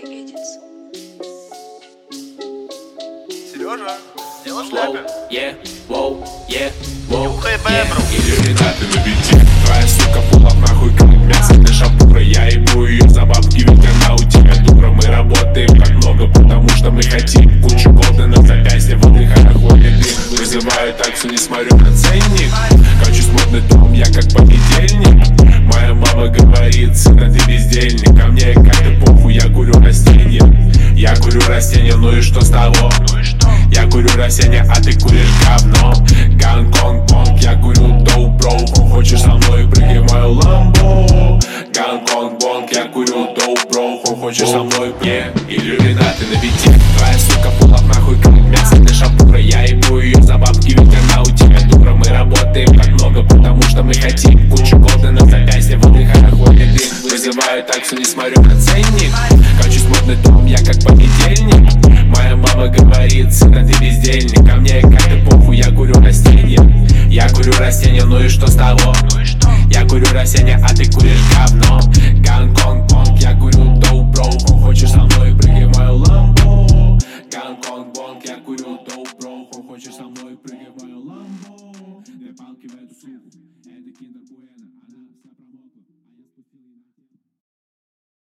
Сережа, дело в шляпе. Нюхай бебру. Иллюминаты на бите. Твоя сука пулов нахуй как мясо для шампура. Я ебу ее за бабки, ведь она у тебя дура. Мы работаем как много, потому что мы хотим. Кучу голда на запястье, выдыхая ходит дым. Вызываю таксу, не смотрю на ценник. Качусь модный дом, я как понедельник. Моя мама говорит, сына, ты бездельник. А мне как-то похуй, я курю растения. Я курю растения, ну и что с того? Я курю растения, а ты куришь говно. Гонконг-бонг, я курю доу-бро. Хочешь со мной, прыгай в мою ламбо. Гонконг-бонг, я курю доу-бро. Хочешь со мной, иллюминаты на бите. Твоя сука пулов нахуй как мясо для шампура. Я ебу ее за бабки, ведь она у тебя дура. Мы работаем как много, потому что мы хотим. Кучу голда на запястье, выдыхая ходит дым. Вызываю таксу, не смотрю на ценник. Качусь модный дом, я как понедельник. Моя мама говорит, сына, ты бездельник. А мне как-то похуй, я курю растения. Я курю растения, ну и что с того? Я курю растения, а ты куришь говно. Гонконг-бонг, я курю доу-бро. Хочешь со мной, прыгай в мою ламбо. Гонконг-бонг, я курю доу-бро. Хочешь со мной, прыгай.